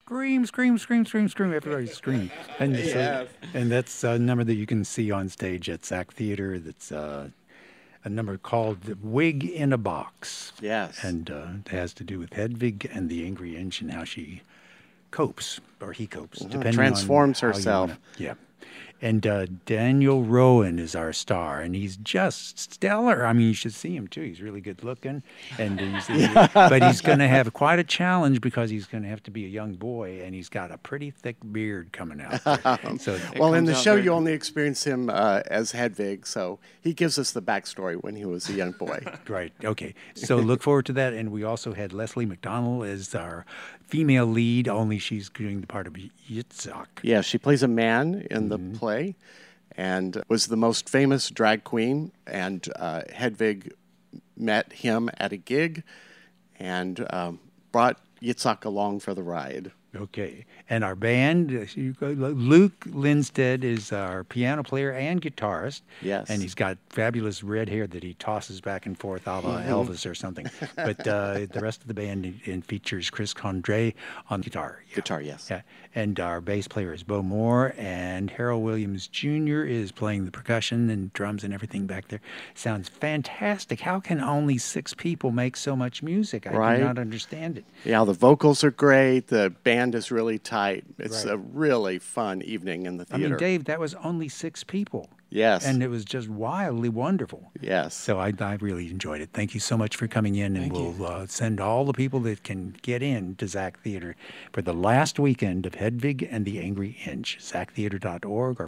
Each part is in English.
scream, scream, scream, scream, scream. Everybody scream. And and that's a number that you can see on stage at Zach Theater. That's a number called "The Wig in a Box." Yes. And it has to do with Hedwig and the Angry Inch and how she copes, or he copes, depending transforms on how herself. Yeah. And Daniel Rowan is our star, and he's just stellar. I mean, you should see him too. He's really good looking, and but he's going to have quite a challenge because he's going to have to be a young boy, and he's got a pretty thick beard coming out there. So, well, in the show, you only experience him as Hedwig, so he gives us the backstory when he was a young boy. Right. Okay. So look forward to that. And we also had Leslie McDonald as our female lead, only she's doing the part of Yitzhak. Yeah, she plays a man in the play and was the most famous drag queen. And Hedwig met him at a gig and brought Yitzhak along for the ride. Okay. And our band, Luke Lindstedt is our piano player and guitarist. Yes. And he's got fabulous red hair that he tosses back and forth a la Elvis or something. But the rest of the band features Chris Condrey on guitar. Yeah. Guitar, yes. Yeah. And our bass player is Bo Moore, and Harold Williams Jr. is playing the percussion and drums and everything back there. Sounds fantastic. How can only 6 people make so much music? I do not understand it. Yeah, the vocals are great. The band is really tight. It's a really fun evening in the theater. I mean, Dave, that was only 6 people. Yes. And it was just wildly wonderful. Yes. So I really enjoyed it. Thank you so much for coming in, and we'll send all the people that can get in to Zach Theater for the last weekend of Hedwig and the Angry Inch. ZachTheater.org or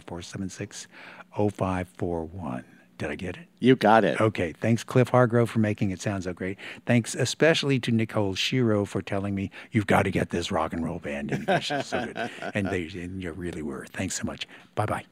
476-0541. Did I get it? You got it. Okay. Thanks, Cliff Hargrove, for making it sound so great. Thanks especially to Nicole Shiro for telling me you've got to get this rock and roll band in because she's so good. And you really were. Thanks so much. Bye-bye.